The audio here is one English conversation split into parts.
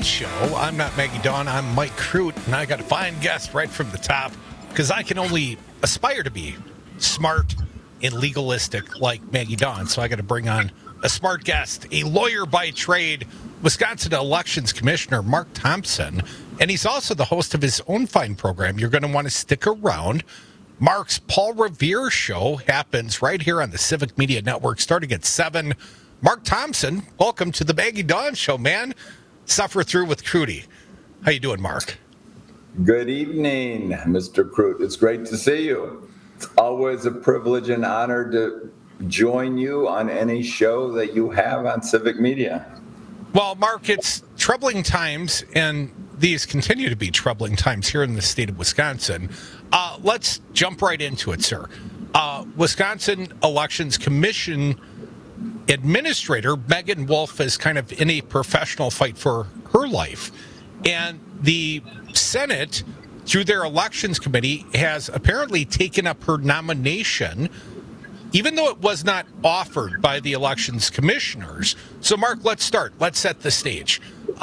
Show. I'm not Maggie Dawn. I'm Mike Crute, and I got a fine guest right from the top because I can only aspire to be smart and legalistic like Maggie Dawn. So I got to bring on a smart guest, a lawyer by trade, Wisconsin Elections Commissioner Mark Thompson, and he's also the host of his own fine program. You're going to want to stick around. Mark's Paul Revere Show happens right here on the Civic Media Network starting at 7. Mark Thompson, welcome to the Maggie Dawn Show, man. Suffer through with Crudy. How you doing, Mark? Good evening, Mr. Crute. It's great to see you. It's always a privilege and honor to join you on any show that you have on Civic Media. Well, Mark, it's troubling times, and these continue to be troubling times here in the state of Wisconsin. Let's jump right into it, sir. Wisconsin Elections Commission Administrator Megan Wolf is kind of in a professional fight for her life. And the Senate, through their elections committee, has apparently taken up her nomination, even though it was not offered by the elections commissioners. So, Mark, let's start. Let's set the stage.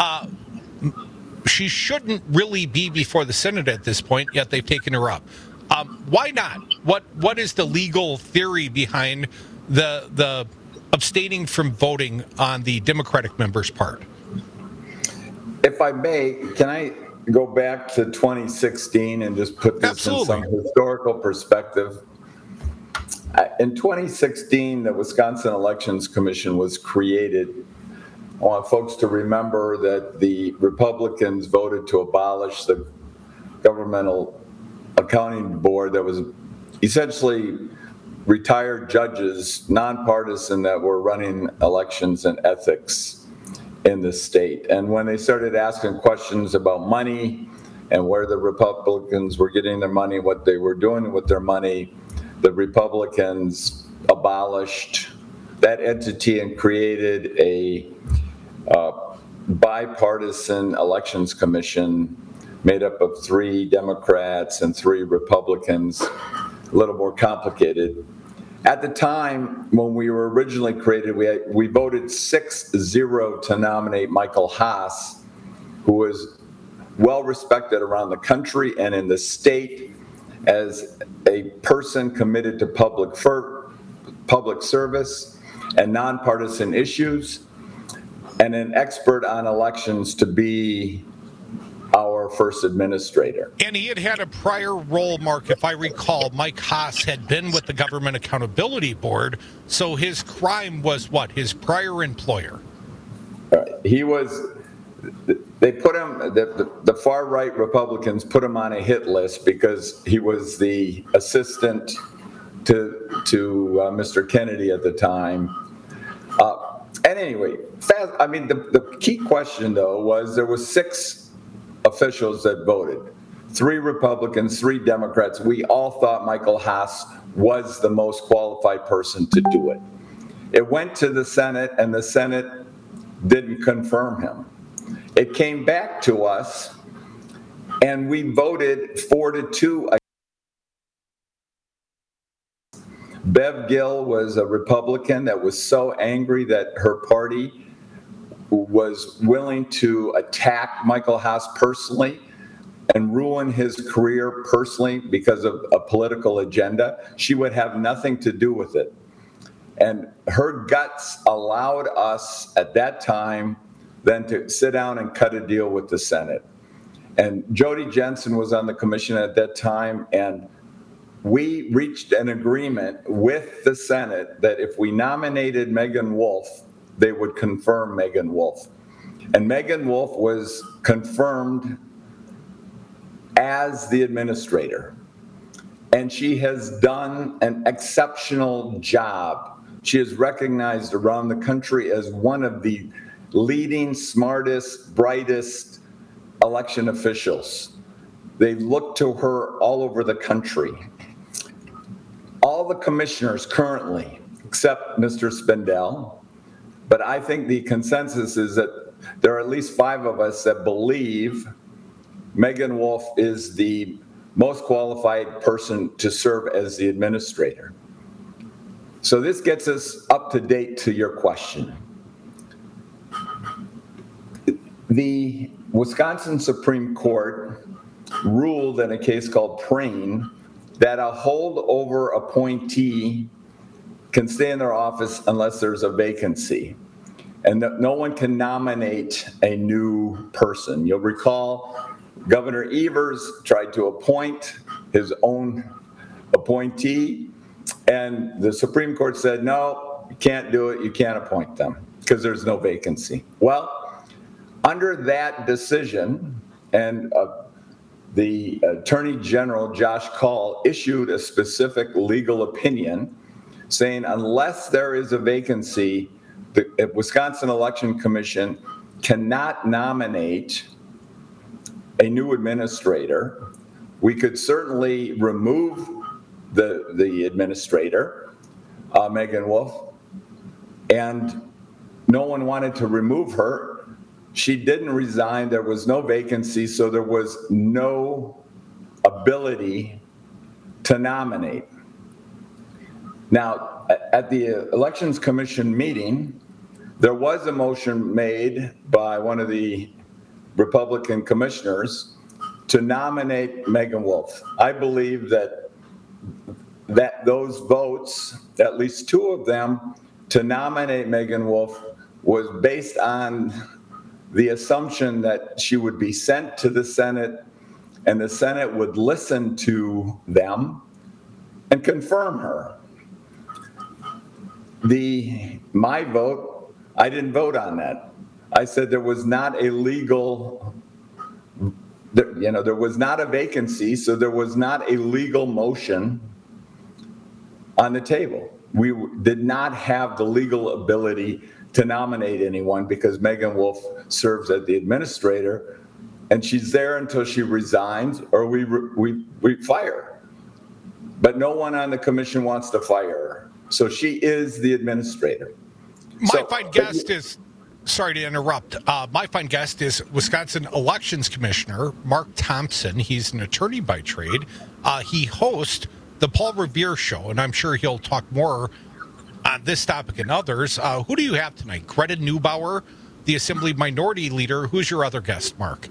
She shouldn't really be before the Senate at this point, yet they've taken her up. Why not? What is the legal theory behind the abstaining from voting on the Democratic member's part? If I may, can I go back to 2016 and just put this in some historical perspective? In 2016, the Wisconsin Elections Commission was created. I want folks to remember that the Republicans voted to abolish the governmental accounting board that was essentially retired judges, nonpartisan, that were running elections and ethics in the state. And when they started asking questions about money and where the Republicans were getting their money, what they were doing with their money, the Republicans abolished that entity and created a bipartisan elections commission made up of 3 Democrats and 3 Republicans, a little more complicated. At the time, when we were originally created, we voted 6-0 to nominate Michael Haas, who was well respected around the country and in the state as a person committed to public service and nonpartisan issues, and an expert on elections to be our first administrator. And he had a prior role, Mark, if I recall. Mike Haas had been with the Government Accountability Board, so his crime was what? His prior employer. He was, they put him, the far-right Republicans put him on a hit list because he was the assistant to Mr. Kennedy at the time. And anyway, the key question, though, was there was 6 officials that voted, 3 Republicans, 3 Democrats. We all thought Michael Haas was the most qualified person to do it. It went to the Senate, and the Senate didn't confirm him. It came back to us, and we voted 4-2. Bev Gill was a Republican that was so angry that her party was willing to attack Michael Haas personally and ruin his career personally because of a political agenda. She would have nothing to do with it. And her guts allowed us at that time then to sit down and cut a deal with the Senate. And Jody Jensen was on the commission at that time, and we reached an agreement with the Senate that if we nominated Megan Wolf, they would confirm Megan Wolf. And Megan Wolf was confirmed as the administrator. And she has done an exceptional job. She is recognized around the country as one of the leading, smartest, brightest election officials. They look to her all over the country. All the commissioners currently, except Mr. Spindell, but I think the consensus is that there are at least 5 of us that believe Megan Wolf is the most qualified person to serve as the administrator. So this gets us up to date to your question. The Wisconsin Supreme Court ruled in a case called Prane that a holdover appointee can stay in their office unless there's a vacancy, and that no one can nominate a new person. You'll recall Governor Evers tried to appoint his own appointee, and the Supreme Court said, no, you can't do it, you can't appoint them because there's no vacancy. Well, under that decision, and the Attorney General, Josh Kaul, issued a specific legal opinion saying unless there is a vacancy, the Wisconsin Election Commission cannot nominate a new administrator. We could certainly remove the administrator, Megan Wolf, and no one wanted to remove her. She didn't resign. There was no vacancy, so there was no ability to nominate. Now, at the Elections Commission meeting, there was a motion made by one of the Republican commissioners to nominate Megan Wolf. I believe that those votes, at least two of them, to nominate Megan Wolf was based on the assumption that she would be sent to the Senate and the Senate would listen to them and confirm her. My vote, I didn't vote on that. I said there was not a legal, there was not a vacancy, so there was not a legal motion on the table. We did not have the legal ability to nominate anyone because Megan Wolf serves as the administrator, and she's there until she resigns or we fire her. But no one on the commission wants to fire her. So she is the administrator. My fine guest is, sorry to interrupt, my fine guest is Wisconsin Elections Commissioner Mark Thompson. He's an attorney by trade. He hosts the Paul Revere Show, and I'm sure he'll talk more on this topic and others. Who do you have tonight? Greta Neubauer, the Assembly Minority Leader. Who's your other guest, Mark?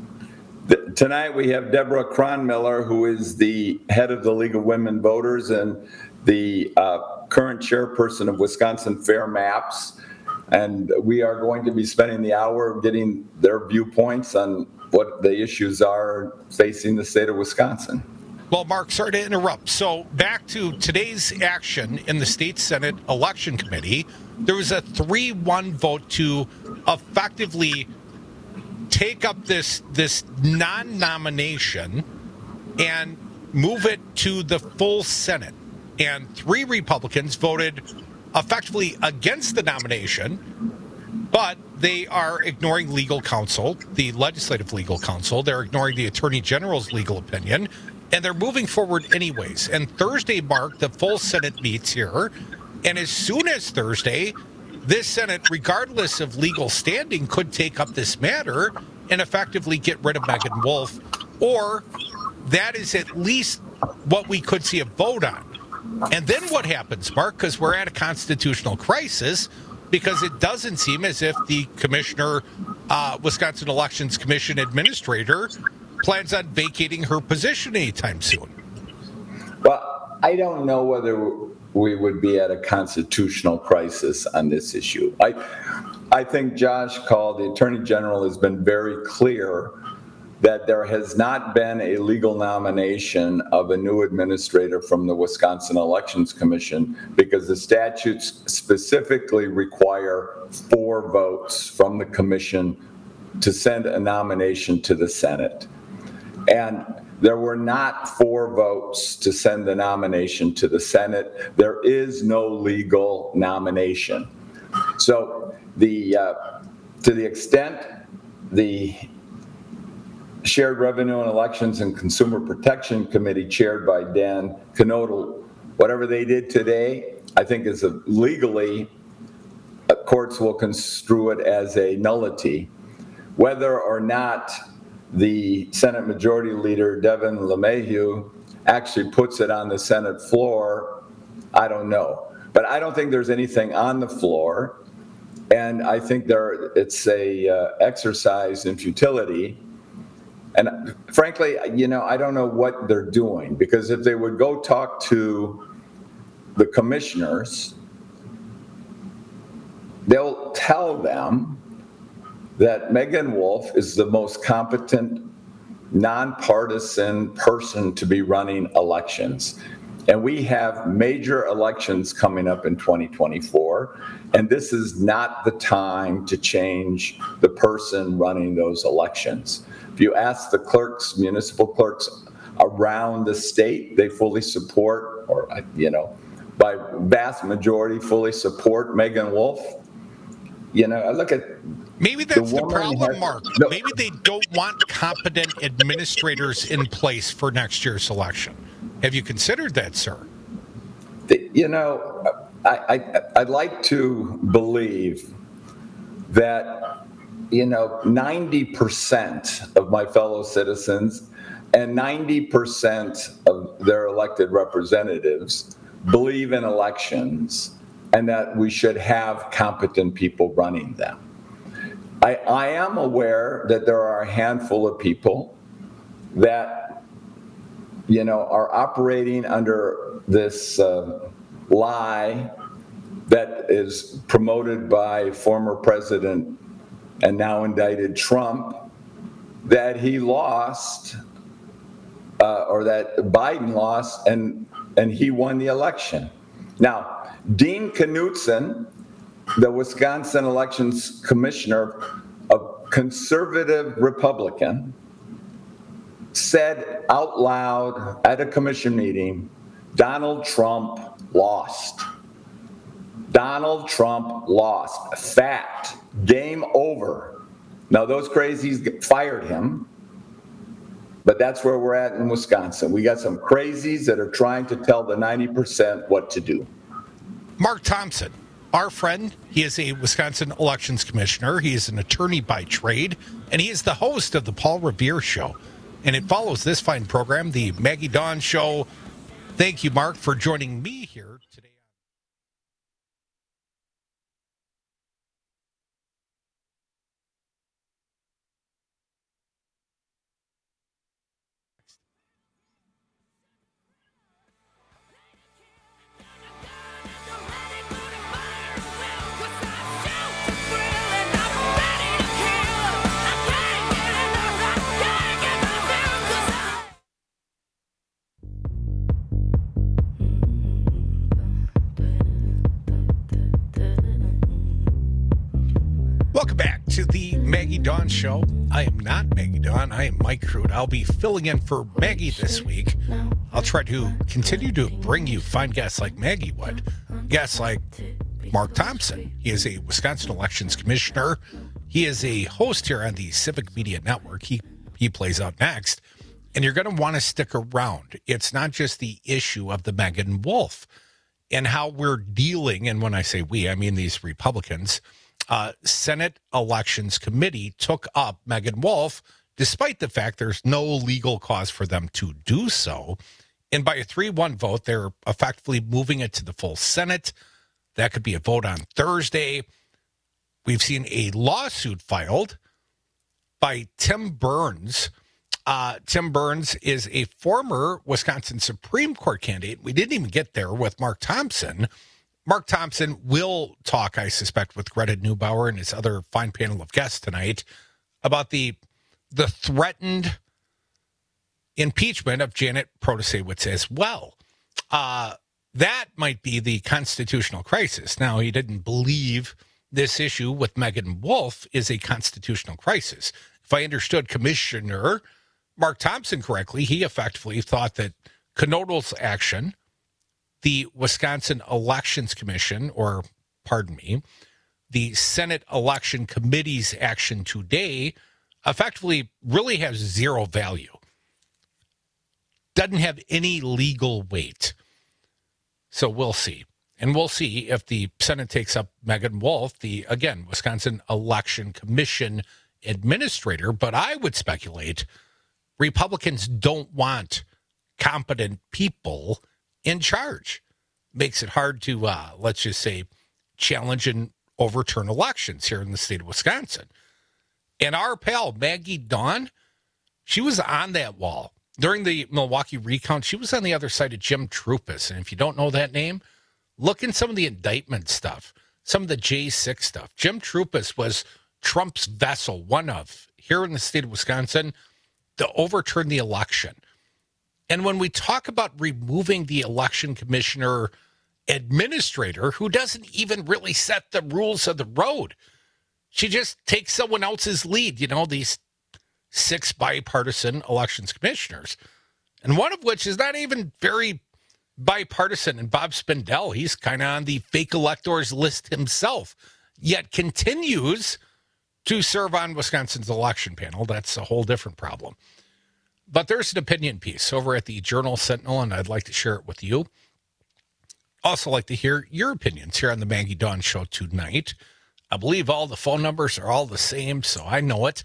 Tonight we have Deborah Cronmiller, who is the head of the League of Women Voters and the current chairperson of Wisconsin Fair Maps. And we are going to be spending the hour getting their viewpoints on what the issues are facing the state of Wisconsin. Well, Mark, sorry to interrupt. So back to today's action in the State Senate Election Committee, there was a 3-1 vote to effectively take up this non-nomination and move it to the full Senate. And 3 Republicans voted effectively against the nomination, but they are ignoring legal counsel, the legislative legal counsel. They're ignoring the Attorney General's legal opinion, and they're moving forward anyways. And Thursday, Mark, the full Senate meets here, and as soon as Thursday, this Senate, regardless of legal standing, could take up this matter and effectively get rid of Megan Wolf, or that is at least what we could see a vote on. And then what happens, Mark, because we're at a constitutional crisis, because it doesn't seem as if the commissioner, Wisconsin Elections Commission administrator, plans on vacating her position anytime soon. Well, I don't know whether we would be at a constitutional crisis on this issue. I think Josh Kaul, the Attorney General, has been very clear that there has not been a legal nomination of a new administrator from the Wisconsin Elections Commission because the statutes specifically require 4 votes from the commission to send a nomination to the Senate. And there were not 4 votes to send the nomination to the Senate. There is no legal nomination. So to the extent the Shared Revenue and Elections and Consumer Protection Committee, chaired by Dan Knodel, whatever they did today, I think is legally, courts will construe it as a nullity. Whether or not the Senate Majority Leader, Devin LeMahieu, actually puts it on the Senate floor, I don't know. But I don't think there's anything on the floor. And I think it's a exercise in futility. And frankly, I don't know what they're doing, because if they would go talk to the commissioners, they'll tell them that Megan Wolf is the most competent, nonpartisan person to be running elections. And we have major elections coming up in 2024, and this is not the time to change the person running those elections. If you ask the clerks, municipal clerks around the state, they fully support, or, by vast majority fully support Megan Wolf. I look at maybe that's the problem, Mark. Maybe they don't want competent administrators in place for next year's election. Have you considered that, sir? I'd like to believe that 90% of my fellow citizens and 90% of their elected representatives believe in elections and that we should have competent people running them. I am aware that there are a handful of people that are operating under this lie that is promoted by former President and now indicted Trump, that he lost or that Biden lost and he won the election. Now, Dean Knudsen, the Wisconsin Elections Commissioner, a conservative Republican, said out loud at a commission meeting, Donald Trump lost. Donald Trump lost. Fact. Game over. Now, those crazies fired him, but that's where we're at in Wisconsin. We got some crazies that are trying to tell the 90% what to do. Mark Thompson, our friend, he is a Wisconsin Elections Commissioner. He is an attorney by trade, and he is the host of the Paul Revere Show. And it follows this fine program, the Maggie Dawn Show. Thank you, Mark, for joining me here today. Welcome back to the Maggie Dawn Show. I am not Maggie Dawn. I am Mike Crude. I'll be filling in for Maggie this week. I'll try to continue to bring you fine guests like Maggie would. Guests like Mark Thompson. He is a Wisconsin Elections Commissioner. He is a host here on the Civic Media Network. He plays out next. And you're going to want to stick around. It's not just the issue of the Megan Wolf and how we're dealing, and when I say we, I mean these Republicans. Senate Elections Committee took up Megan Wolf, despite the fact there's no legal cause for them to do so. And by a 3-1 vote, they're effectively moving it to the full Senate. That could be a vote on Thursday. We've seen a lawsuit filed by Tim Burns. Tim Burns is a former Wisconsin Supreme Court candidate. We didn't even get there with Mark Thompson. Mark Thompson will talk, I suspect, with Greta Neubauer and his other fine panel of guests tonight about the threatened impeachment of Janet Protasewicz as well. That might be the constitutional crisis. Now, he didn't believe this issue with Megan Wolf is a constitutional crisis. If I understood Commissioner Mark Thompson correctly, he effectively thought that Knodl's action, the Wisconsin Elections Commission, or pardon me, the Senate Election Committee's action today effectively really has zero value. Doesn't have any legal weight. So we'll see. And we'll see if the Senate takes up Megan Wolf, the, again, Wisconsin Election Commission administrator. But I would speculate Republicans don't want competent people in charge. Makes it hard to, let's just say, challenge an overturn elections here in the state of Wisconsin. And our pal, Maggie Dawn, she was on that wall. During the Milwaukee recount, she was on the other side of Jim Troupis. And if you don't know that name, look in some of the indictment stuff, some of the J6 stuff. Jim Troupis was Trump's vessel, one of, here in the state of Wisconsin, to overturn the election. And when we talk about removing the election commissioner administrator who doesn't even really set the rules of the road, she just takes someone else's lead, these 6 bipartisan elections commissioners, and one of which is not even very bipartisan, and Bob Spindell, he's kind of on the fake electors list himself, yet continues to serve on Wisconsin's election panel. That's a whole different problem. But there's an opinion piece over at the Journal Sentinel, and I'd like to share it with you. Also like to hear your opinions here on the Maggie Dawn Show tonight. I believe all the phone numbers are all the same, so I know it.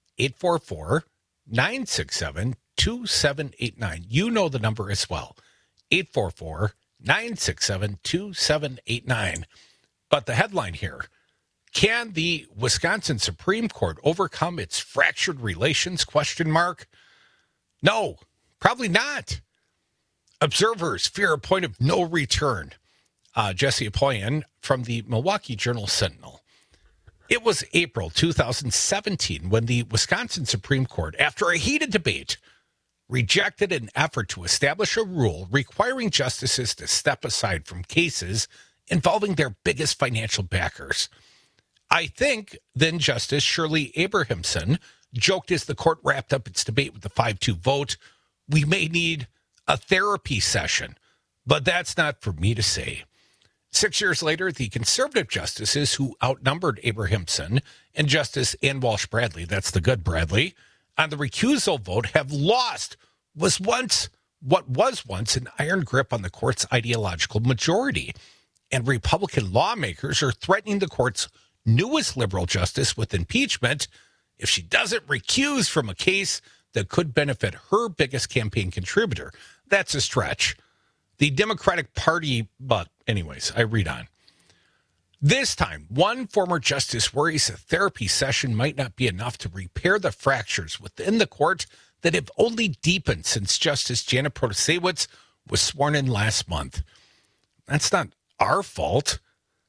844-967-2789. You know the number as well. 844-967-2789. But the headline here, can the Wisconsin Supreme Court overcome its fractured relations, ? No, probably not. Observers fear a point of no return. Jesse Apoyan from the Milwaukee Journal Sentinel. It was April 2017 when the Wisconsin Supreme Court, after a heated debate, rejected an effort to establish a rule requiring justices to step aside from cases involving their biggest financial backers. I think then Justice Shirley Abrahamson joked as the court wrapped up its debate with the 5-2 vote, we may need a therapy session, but that's not for me to say. 6 years later, the conservative justices who outnumbered Abrahamson and Justice Ann Walsh Bradley, that's the good Bradley, on the recusal vote have lost what was once an iron grip on the court's ideological majority. And Republican lawmakers are threatening the court's newest liberal justice with impeachment if she doesn't recuse from a case that could benefit her biggest campaign contributor. That's a stretch. The Democratic Party, but anyways, I read on. This time, one former justice worries a therapy session might not be enough to repair the fractures within the court that have only deepened since Justice Janet Protasiewicz was sworn in last month. That's not our fault.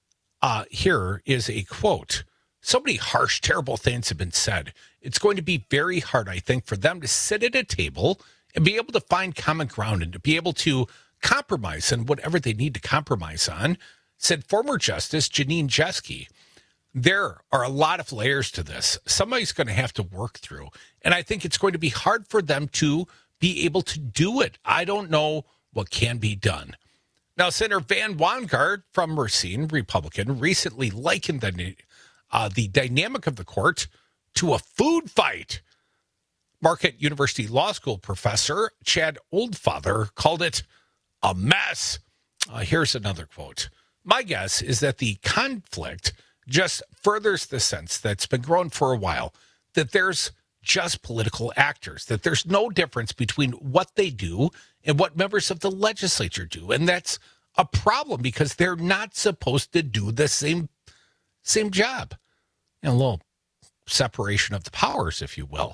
Here is a quote. So many harsh, terrible things have been said. It's going to be very hard, I think, for them to sit at a table and be able to find common ground and to be able to compromise on whatever they need to compromise on, said former Justice Janine Jeske. There are a lot of layers to this. Somebody's going to have to work through. And I think it's going to be hard for them to be able to do it. I don't know what can be done. Now, Senator Van Wanggaard from Racine, Republican, recently likened the dynamic of the court to a food fight. Marquette University Law School professor Chad Oldfather called it a mess. Here's another quote. My guess is that the conflict just furthers the sense that's been growing for a while, that there's just political actors, that there's no difference between what they do and what members of the legislature do. And that's a problem because they're not supposed to do the same job. A little separation of the powers, if you will.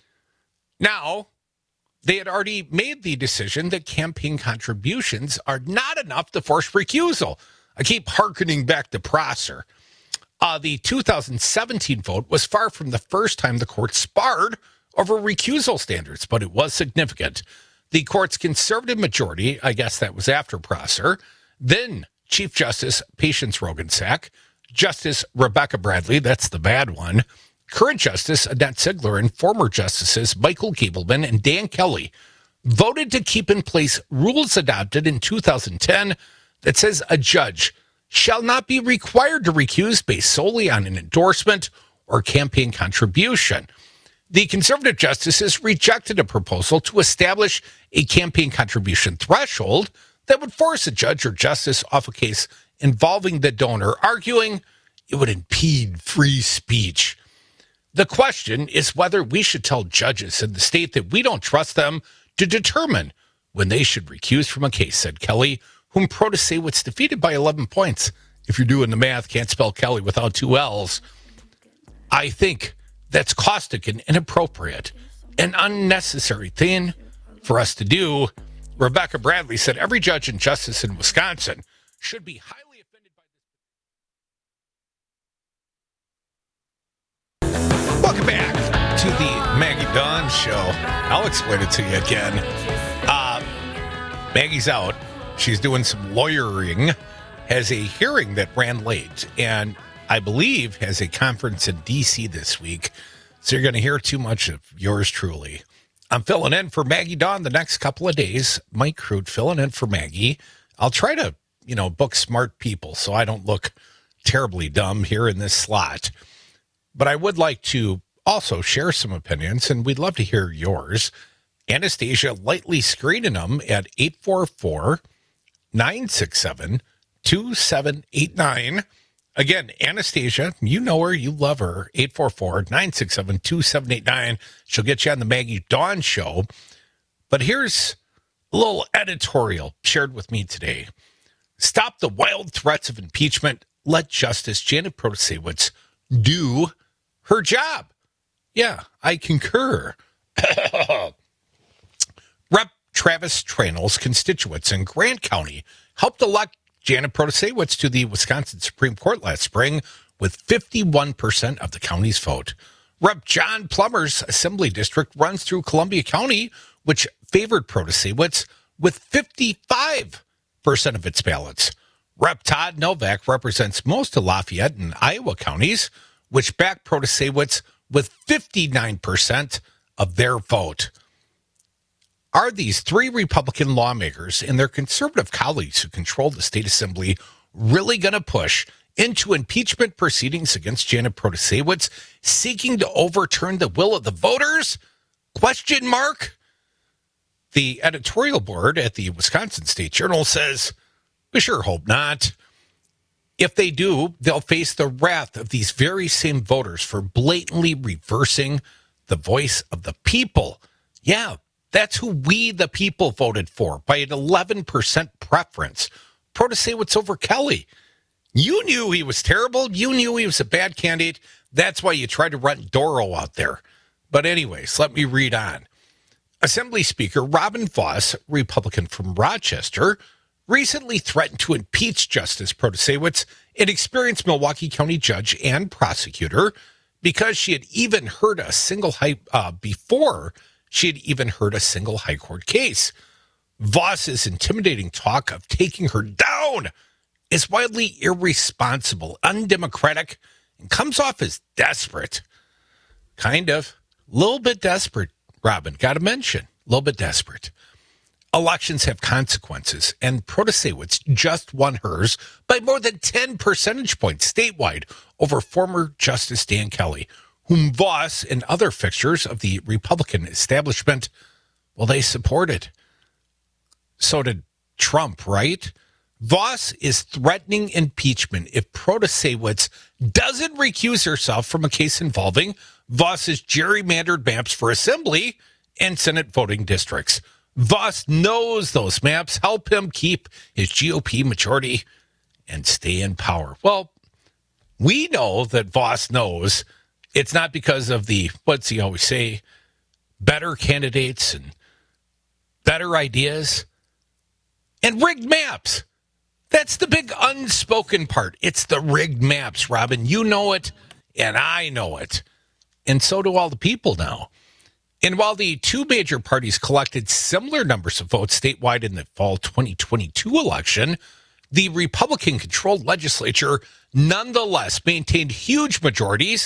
Now, they had already made the decision that campaign contributions are not enough to force recusal. I keep hearkening back to Prosser. The 2017 vote was far from the first time the court sparred over recusal standards, but it was significant. The court's conservative majority, I guess that was after Prosser, then Chief Justice Patience Roggensack, Justice Rebecca Bradley, that's the bad one, current Justice Annette Ziegler, and former Justices Michael Gableman and Dan Kelly voted to keep in place rules adopted in 2010 that says a judge shall not be required to recuse based solely on an endorsement or campaign contribution. The conservative justices rejected a proposal to establish a campaign contribution threshold that would force a judge or justice off a case involving the donor, arguing it would impede free speech. The question is whether we should tell judges in the state that we don't trust them to determine when they should recuse from a case, said Kelly, whom Protasiewicz defeated by 11 points if you're doing the math, can't spell Kelly without two L's. I think that's caustic and inappropriate, an unnecessary thing for us to do. Rebecca Bradley said every judge and justice in Wisconsin should be highly offended by this. Welcome back to the Maggie Dawn Show. I'll explain it to you again. Maggie's out. She's doing some lawyering, has a hearing that ran late, and I believe has a conference in D.C. this week. So you're going to hear too much of yours truly. I'm filling in for Maggie Dawn the next couple of days. Mike Crute filling in for Maggie. I'll try to, book smart people so I don't look terribly dumb here in this slot. But I would like to also share some opinions, and we'd love to hear yours. Anastasia lightly screening them at 844-967-2789. Again, Anastasia, you know her, you love her, 844-967-2789. She'll get you on the Maggie Dawn Show. But here's a little editorial shared with me today. Stop the wild threats of impeachment. Let Justice Janet Protasiewicz do her job. Yeah, I concur. Rep. Travis Tranel's constituents in Grant County helped elect Janet Protasiewicz to the Wisconsin Supreme Court last spring with 51% of the county's vote. Rep. John Plummer's assembly district runs through Columbia County, which favored Protasiewicz with 55% of its ballots. Rep. Todd Novak represents most of Lafayette and Iowa counties, which backed Protasiewicz with 59% of their vote. Are these three Republican lawmakers and their conservative colleagues who control the state assembly really going to push into impeachment proceedings against Janet Protasiewicz, seeking to overturn the will of the voters? Question mark. The editorial board at the Wisconsin State Journal says, we sure hope not. If they do, they'll face the wrath of these very same voters for blatantly reversing the voice of the people. Yeah, that's who we, the people, voted for by an 11% preference. Protasiewicz over Kelly. You knew he was terrible. You knew he was a bad candidate. That's why you tried to run Doro out there. But anyways, let me read on. Assembly Speaker Robin Vos, Republican from Rochester, recently threatened to impeach Justice Protasiewicz, an experienced Milwaukee County judge and prosecutor, because she had even heard a single high court case. Voss's intimidating talk of taking her down is wildly irresponsible, undemocratic, and comes off as desperate. Kind of. A little bit desperate, Robin. Got to mention. A little bit desperate. Elections have consequences, and Protasiewicz just won hers by more than 10 percentage points statewide over former Justice Dan Kelly, whom Voss and other fixtures of the Republican establishment, well, they supported. So did Trump, right? Voss is threatening impeachment if Protasiewicz doesn't recuse herself from a case involving Voss's gerrymandered maps for assembly and Senate voting districts. Voss knows those maps help him keep his GOP majority and stay in power. Well, we know that Voss knows it's not because of the, what's he always say, better candidates and better ideas and rigged maps. That's the big unspoken part. It's the rigged maps, Robin. You know it, and I know it. And so do all the people now. And while the two major parties collected similar numbers of votes statewide in the fall 2022 election, the Republican-controlled legislature nonetheless maintained huge majorities,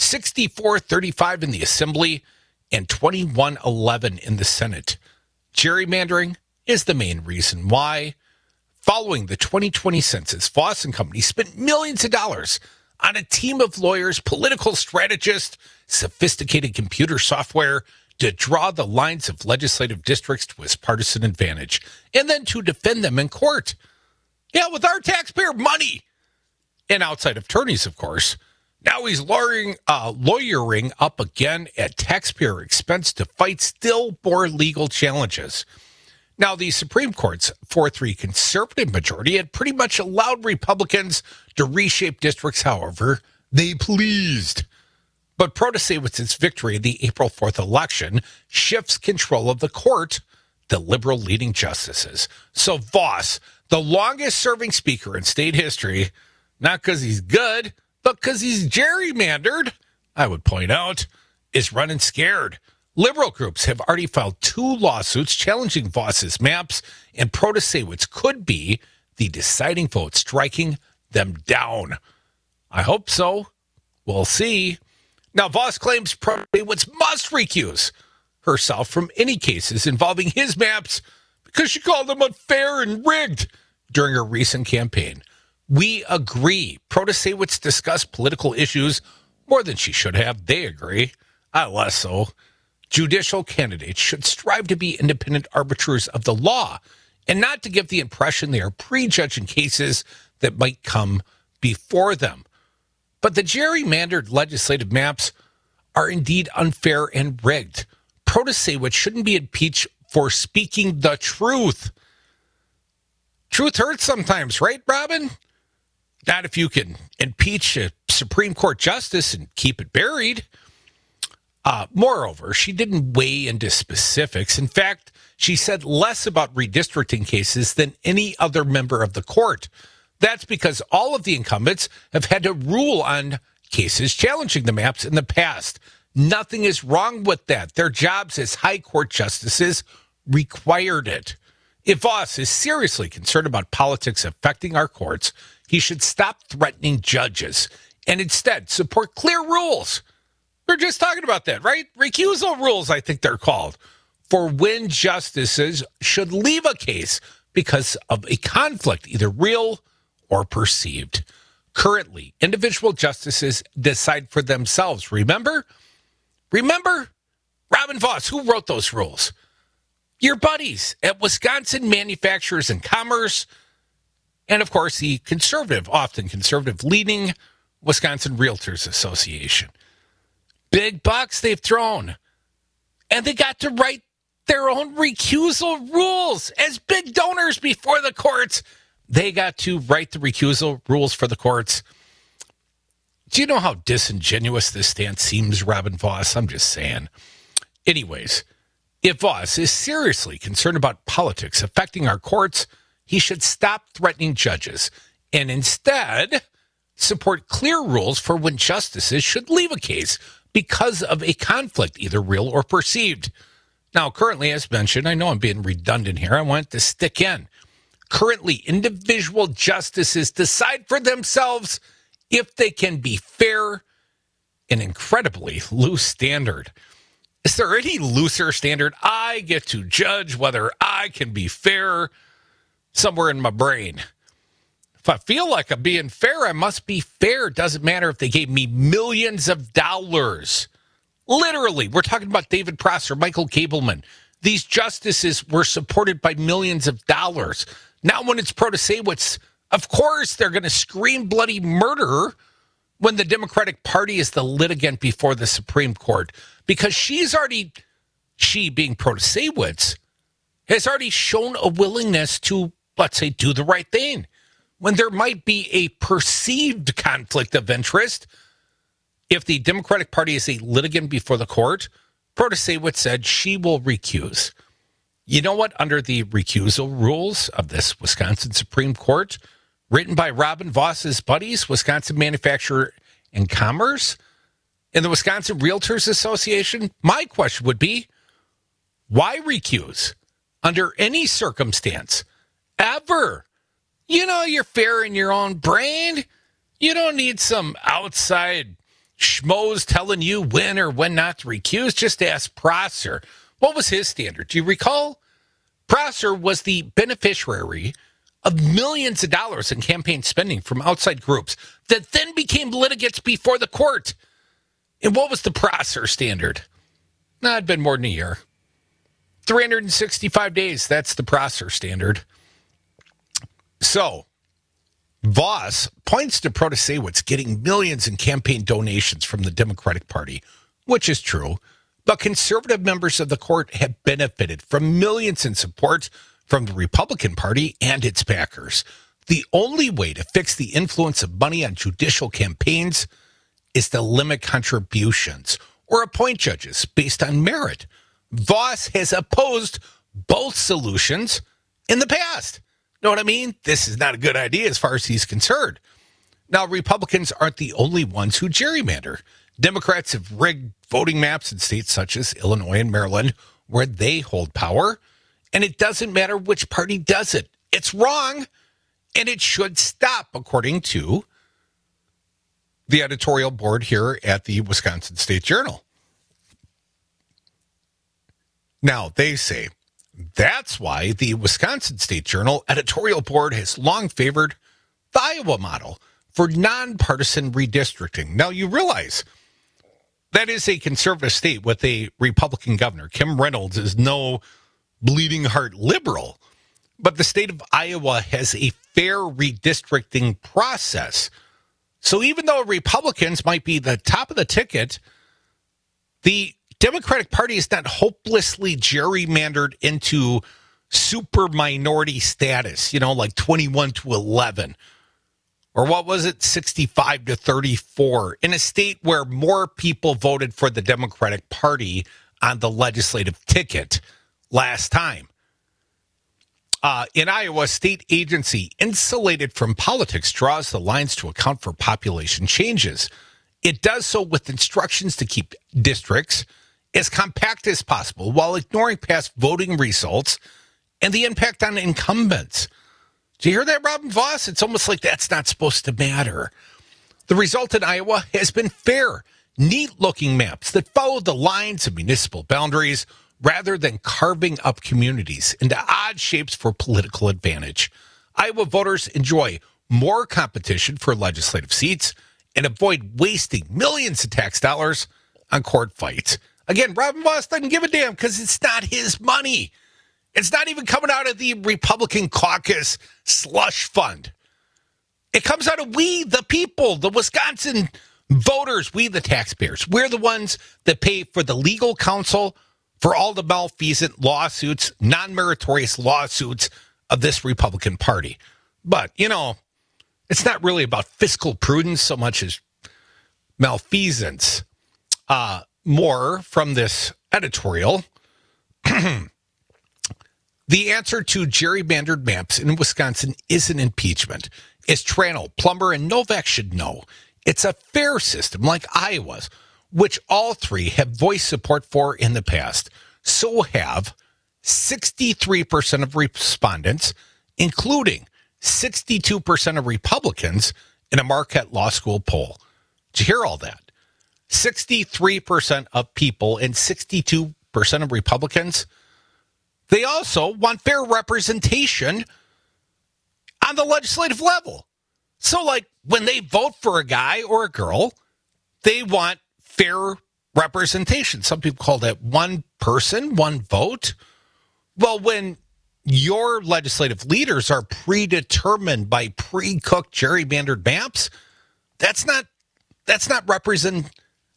64-35 in the Assembly and 21-11 in the Senate. Gerrymandering is the main reason why. Following the 2020 census, Voss and company spent millions of dollars on a team of lawyers, political strategists, sophisticated computer software to draw the lines of legislative districts to his partisan advantage, and then to defend them in court. Yeah, with our taxpayer money. And outside of attorneys, of course. Now he's lawyering up again at taxpayer expense to fight still more legal challenges. Now, the Supreme Court's 4-3 conservative majority had pretty much allowed Republicans to reshape districts however they pleased. But Protasewicz's victory in the April 4th election shifts control of the court, the liberal leading justices. So Vos, the longest serving speaker in state history, not because he's good, but because he's gerrymandered, I would point out, is running scared. Liberal groups have already filed 2 lawsuits challenging Vos's maps, and Protasewicz could be the deciding vote, striking them down. I hope so. We'll see. Now, Vos claims Protasewicz must recuse herself from any cases involving his maps because she called them unfair and rigged during her recent campaign. We agree. Protasewicz discussed political issues more than she should have. They agree. I less so. Judicial candidates should strive to be independent arbiters of the law and not to give the impression they are prejudging cases that might come before them. But the gerrymandered legislative maps are indeed unfair and rigged. Protasewicz shouldn't be impeached for speaking the truth. Truth hurts sometimes, right, Robin? Not if you can impeach a Supreme Court justice and keep it buried. Moreover, she didn't weigh into specifics. In fact, she said less about redistricting cases than any other member of the court. That's because all of the incumbents have had to rule on cases challenging the maps in the past. Nothing is wrong with that. Their jobs as high court justices required it. If Vos is seriously concerned about politics affecting our courts, he should stop threatening judges and instead support clear rules. We're just talking about that, right? Recusal rules, I think they're called, for when justices should leave a case because of a conflict, either real or perceived. Currently, individual justices decide for themselves. Remember? Robin Vos, who wrote those rules? Your buddies at Wisconsin Manufacturers and Commerce, and of course the often conservative leading Wisconsin Realtors Association. Big bucks they've thrown. And they got to write their own recusal rules. As big donors before the courts, they got to write the recusal rules for the courts. Do you know how disingenuous this stance seems, Robin Vos? I'm just saying. Anyways, if Vos is seriously concerned about politics affecting our courts, he should stop threatening judges and instead support clear rules for when justices should leave a case because of a conflict, either real or perceived. Now, currently, as mentioned, I know I'm being redundant here. I want to stick in. Currently, individual justices decide for themselves if they can be fair, an incredibly loose standard. Is there any looser standard? I get to judge whether I can be fair somewhere in my brain. If I feel like I'm being fair, I must be fair. Doesn't matter if they gave me millions of dollars. Literally, we're talking about David Prosser, Michael Gableman. These justices were supported by millions of dollars. Now when it's Protasewicz, of course they're going to scream bloody murder when the Democratic Party is the litigant before the Supreme Court. Because she being Protasewicz, has already shown a willingness to, let's say, do the right thing. When there might be a perceived conflict of interest, if the Democratic Party is a litigant before the court, Protasewicz said she will recuse. You know what? Under the recusal rules of this Wisconsin Supreme Court, written by Robin Vos's buddies, Wisconsin Manufacturer and Commerce, and the Wisconsin Realtors Association, my question would be, why recuse under any circumstance, ever? You know you're fair in your own brain. You don't need some outside schmoes telling you when or when not to recuse. Just ask Prosser. What was his standard? Do you recall? Prosser was the beneficiary of millions of dollars in campaign spending from outside groups that then became litigants before the court. And what was the Prosser standard? It'd been more than a year. 365 days, that's the Prosser standard. So, Vos points to Protasewicz getting millions in campaign donations from the Democratic Party, which is true. But conservative members of the court have benefited from millions in support from the Republican Party and its backers. The only way to fix the influence of money on judicial campaigns is to limit contributions or appoint judges based on merit. Vos has opposed both solutions in the past. Know what I mean? This is not a good idea as far as he's concerned. Now, Republicans aren't the only ones who gerrymander. Democrats have rigged voting maps in states such as Illinois and Maryland where they hold power. And it doesn't matter which party does it. It's wrong, and it should stop, according to the editorial board here at the Wisconsin State Journal. Now, they say that's why the Wisconsin State Journal editorial board has long favored the Iowa model for nonpartisan redistricting. Now, you realize that is a conservative state with a Republican governor. Kim Reynolds is no bleeding heart liberal, but the state of Iowa has a fair redistricting process. So even though Republicans might be the top of the ticket, the Democratic Party is not hopelessly gerrymandered into super minority status, like 21 to 11. Or what was it, 65 to 34, in a state where more people voted for the Democratic Party on the legislative ticket last time. In Iowa, state agency insulated from politics draws the lines to account for population changes. It does so with instructions to keep districts as compact as possible while ignoring past voting results and the impact on incumbents. Do you hear that, Robin Voss? It's almost like that's not supposed to matter. The result in Iowa has been fair, neat-looking maps that follow the lines of municipal boundaries rather than carving up communities into odd shapes for political advantage. Iowa voters enjoy more competition for legislative seats and avoid wasting millions of tax dollars on court fights. Again, Robin Voss doesn't give a damn because it's not his money. It's not even coming out of the Republican caucus slush fund. It comes out of we, the people, the Wisconsin voters, we, the taxpayers. We're the ones that pay for the legal counsel for all the malfeasant lawsuits, non-meritorious lawsuits of this Republican Party. But, it's not really about fiscal prudence so much as malfeasance. More from this editorial. The answer to gerrymandered maps in Wisconsin isn't impeachment. As Tranel, Plummer, and Novak should know, it's a fair system like Iowa's, which all three have voiced support for in the past. So have 63% of respondents, including 62% of Republicans in a Marquette Law School poll. Did you hear all that? 63% of people and 62% of Republicans. They also want fair representation on the legislative level. So, like, when they vote for a guy or a girl, they want fair representation. Some people call that one person, one vote. Well, when your legislative leaders are predetermined by pre-cooked gerrymandered maps, that's not representative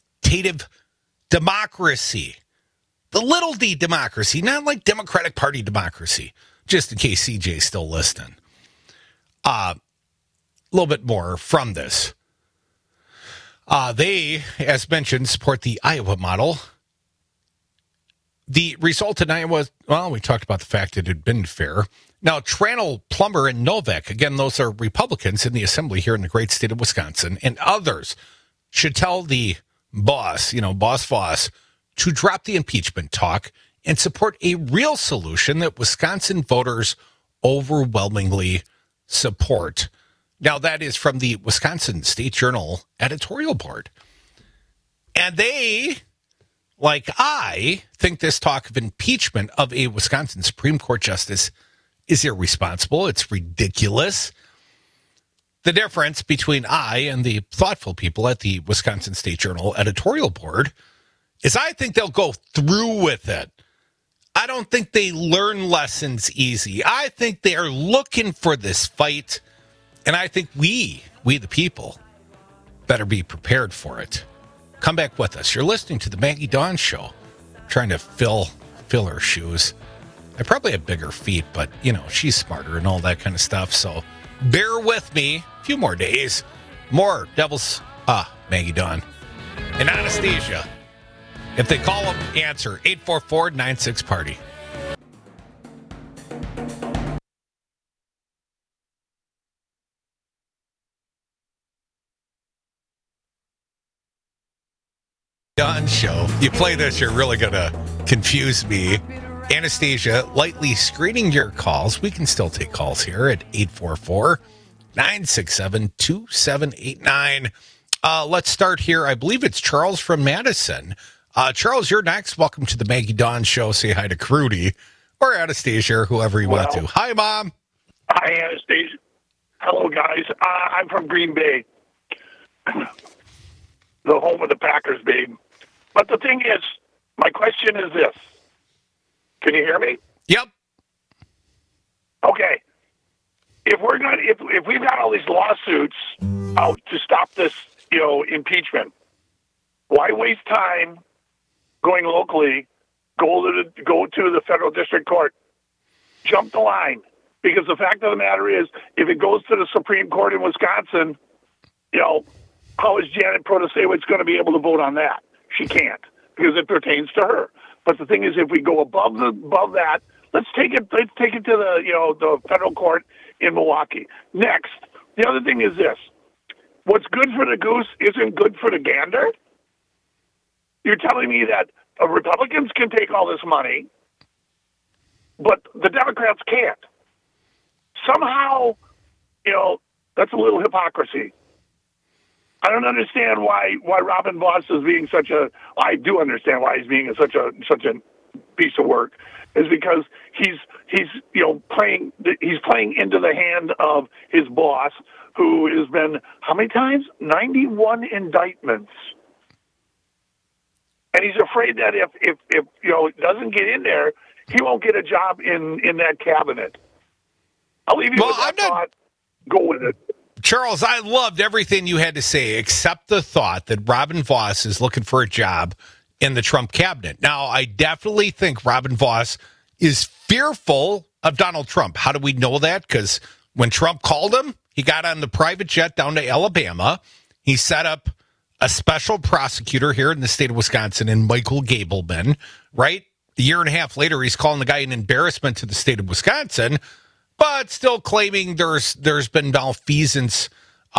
democracy. The little d democracy, not like Democratic Party democracy, just in case CJ's still listening. A little bit more from this. They, as mentioned, support the Iowa model. The result in Iowa, well, we talked about the fact that it had been fair. Now, Tranel, Plummer, and Novak, again, those are Republicans in the assembly here in the great state of Wisconsin, and others should tell the boss, Boss Voss, to drop the impeachment talk and support a real solution that Wisconsin voters overwhelmingly support. Now, that is from the Wisconsin State Journal editorial board. And they, like I, think this talk of impeachment of a Wisconsin Supreme Court justice is irresponsible. It's ridiculous. The difference between I and the thoughtful people at the Wisconsin State Journal editorial board is I think they'll go through with it. I don't think they learn lessons easy. I think they are looking for this fight, and I think we the people, better be prepared for it. Come back with us. You're listening to the Maggie Dawn Show trying to fill her shoes. I probably have bigger feet, but, she's smarter and all that kind of stuff. So bear with me. A few more days. More Devils. Maggie Dawn. And Anastasia. If they call them, answer 844-96-PARTY. Dawn show. You play this, you're really going to confuse me. Anastasia, lightly screening your calls. We can still take calls here at 844-967-2789. Let's start here. I believe it's Charles from Madison. Charles, you're next. Welcome to the Maggie Dawn show. Say hi to Crudy or Anastasia or whoever you want to. Hi, Mom. Hi, Anastasia. Hello, guys. I'm from Green Bay, the home of the Packers, babe. But the thing is, my question is this. Can you hear me? Yep. Okay. If we've got all these lawsuits out to stop this, impeachment, why waste time going locally? Go to the federal district court. Jump the line. Because the fact of the matter is, if it goes to the Supreme Court in Wisconsin, how is Janet Protasewicz going to be able to vote on that? She can't, because it pertains to her. But the thing is, if we go above that, let's take it to the federal court in Milwaukee. Next, the other thing is this: what's good for the goose isn't good for the gander. You're telling me that Republicans can take all this money, but the Democrats can't. Somehow, that's a little hypocrisy. I don't understand why Robin Vos is being such a. I do understand why he's being such a piece of work, is because he's playing into the hand of his boss, who has been how many times? 91 indictments, and he's afraid that if doesn't get in there, he won't get a job in that cabinet. I'll leave you with that thought. Go with it. Charles, I loved everything you had to say, except the thought that Robin Vos is looking for a job in the Trump cabinet. Now, I definitely think Robin Vos is fearful of Donald Trump. How do we know that? Because when Trump called him, he got on the private jet down to Alabama. He set up a special prosecutor here in the state of Wisconsin, in Michael Gableman, right? A year and a half later, he's calling the guy an embarrassment to the state of Wisconsin, but still claiming there's been malfeasance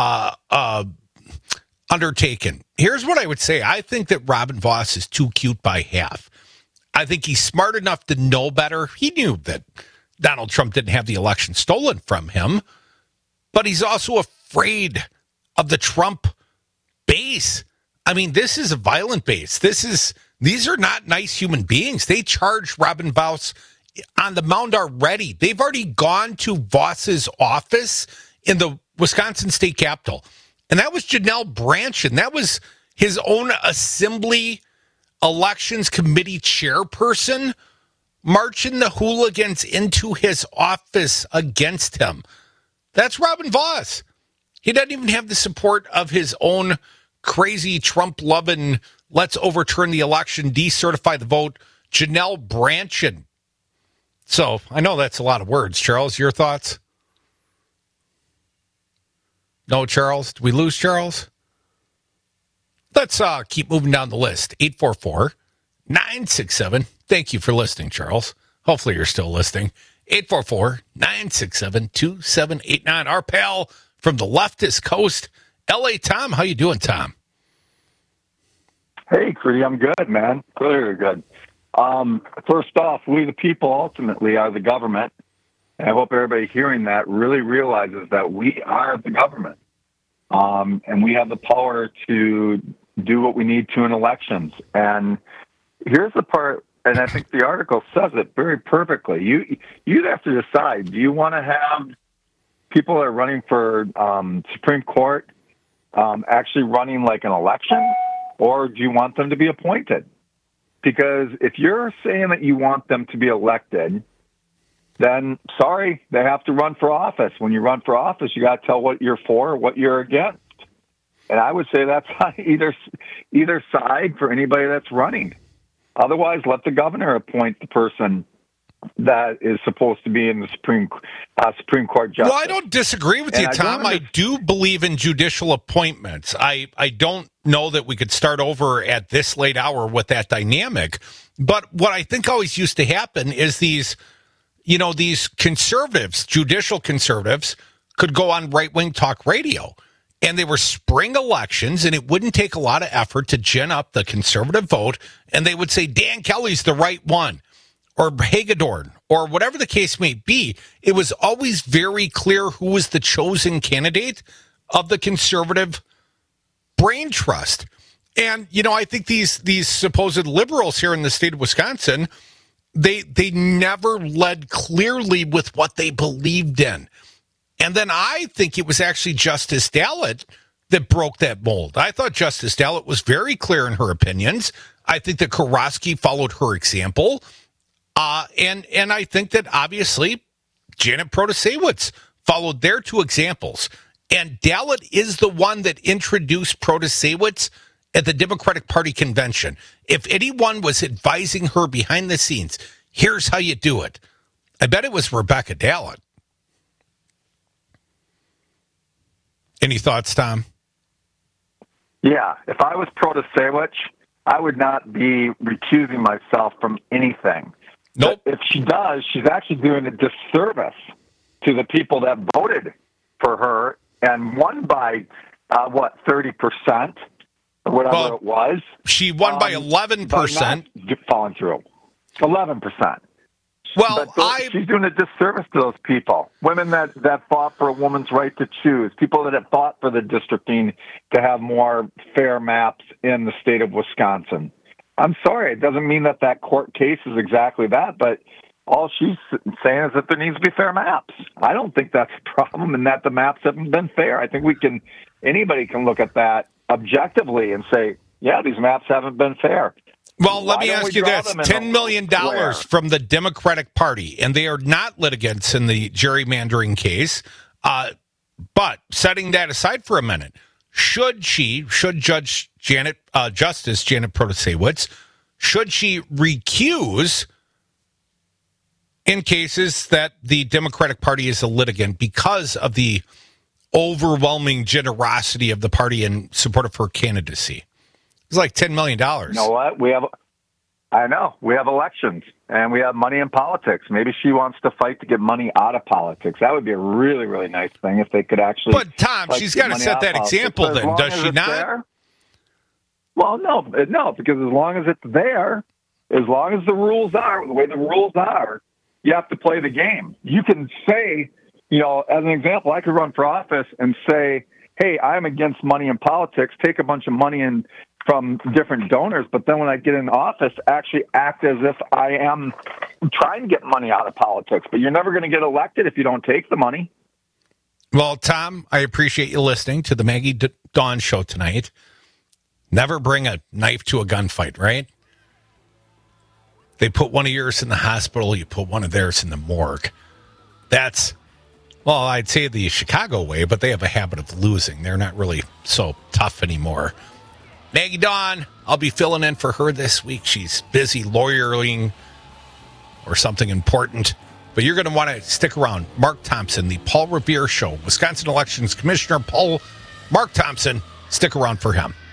undertaken. Here's what I would say. I think that Robin Vos is too cute by half. I think he's smart enough to know better. He knew that Donald Trump didn't have the election stolen from him, but he's also afraid of the Trump base. I mean, this is a violent base. These are not nice human beings. They charged Robin Vos on the mound already. They've already gone to Vos's office in the Wisconsin state capitol. And that was Janelle Brandtjen. That was his own assembly elections committee chairperson marching the hooligans into his office against him. That's Robin Vos. He doesn't even have the support of his own crazy Trump-loving, let's overturn the election, decertify the vote, Janelle Brandtjen. So I know that's a lot of words. Charles, your thoughts? No, Charles? Did we lose Charles? Let's keep moving down the list. 844-967. Thank you for listening, Charles. Hopefully you're still listening. 844-967-2789. Our pal from the leftist coast, L.A. Tom. How you doing, Tom? Hey, Crudy. I'm good, man. Clearly good. First off, we the people ultimately are the government. And I hope everybody hearing that really realizes that we are the government. And we have the power to do what we need to in elections. And here's the part, and I think the article says it very perfectly. You'd have to decide, do you want to have people that are running for Supreme Court actually running like an election, or do you want them to be appointed? Because if you're saying that you want them to be elected, then sorry, they have to run for office. When you run for office, you got to tell what you're for, what you're against. And I would say that's on either side for anybody that's running. Otherwise, let the governor appoint the person that is supposed to be in the Supreme Court justice. Well, I don't disagree with you, Tom. I do believe in judicial appointments. I don't know that we could start over at this late hour with that dynamic. But what I think always used to happen is these conservatives, judicial conservatives, could go on right-wing talk radio. And they were spring elections, and it wouldn't take a lot of effort to gin up the conservative vote. And they would say, Dan Kelly's the right one, or Hagedorn, or whatever the case may be. It was always very clear who was the chosen candidate of the conservative brain trust. And, I think these supposed liberals here in the state of Wisconsin, they never led clearly with what they believed in. And then I think it was actually Justice Dallett that broke that mold. I thought Justice Dallett was very clear in her opinions. I think that Kurowski followed her example. And I think that obviously Janet Protasewicz followed their two examples. And Dallett is the one that introduced Protasewicz at the Democratic Party convention. If anyone was advising her behind the scenes, here's how you do it, I bet it was Rebecca Dallett. Any thoughts, Tom? Yeah, if I was Protasewicz, I would not be recusing myself from anything. Nope. But if she does, she's actually doing a disservice to the people that voted for her and won by, 30%? Or whatever it was. She won by 11%. Falling through. 11%. Well, she's doing a disservice to those people. Women that fought for a woman's right to choose. People that have fought for the districting to have more fair maps in the state of Wisconsin. I'm sorry. It doesn't mean that court case is exactly that, but all she's saying is that there needs to be fair maps. I don't think that's a problem and that the maps haven't been fair. I think anybody can look at that objectively and say, yeah, these maps haven't been fair. Well, let me ask you this. $10 million from the Democratic Party, and they are not litigants in the gerrymandering case. But setting that aside for a minute, should Justice Janet Protasewicz, should she recuse in cases that the Democratic Party is a litigant because of the overwhelming generosity of the party in support of her candidacy? It's like $10 million. You know what? We have elections and we have money in politics. Maybe she wants to fight to get money out of politics. That would be a really, really nice thing if they could actually. But Tom, she's got to set that example then, does she not? There, well, no, because as long as it's there, as long as the rules are the way the rules are, you have to play the game. You can say, as an example, I could run for office and say, hey, I'm against money in politics, take a bunch of money in from different donors, but then when I get in office, actually act as if I am trying to get money out of politics. But you're never going to get elected if you don't take the money. Well, Tom, I appreciate you listening to the Maggie Dawn Show tonight. Never bring a knife to a gunfight, right? They put one of yours in the hospital, you put one of theirs in the morgue. That's, well, I'd say the Chicago way, but they have a habit of losing. They're not really so tough anymore. Maggie Dawn, I'll be filling in for her this week. She's busy lawyering or something important. But you're going to want to stick around. Mark Thompson, the Paul Revere Show, Wisconsin Elections Commissioner Mark Thompson, stick around for him.